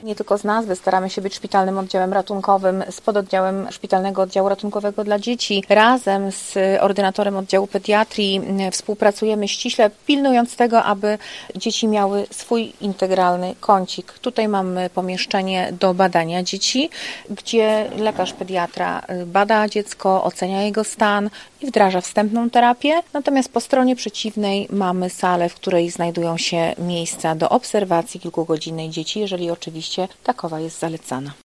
Nie tylko z nazwy staramy się być szpitalnym oddziałem ratunkowym z pododdziałem Szpitalnego Oddziału Ratunkowego dla Dzieci. Razem z ordynatorem oddziału pediatrii współpracujemy ściśle, pilnując tego, aby dzieci miały swój integralny kącik. Tutaj mamy pomieszczenie do badania dzieci, gdzie lekarz pediatra bada dziecko, ocenia jego stan i wdraża wstępną terapię. Natomiast po stronie przeciwnej mamy salę, w której znajdują się miejsca do obserwacji kilkugodzinnej dzieci, jeżeli oczywiście takowa jest zalecana.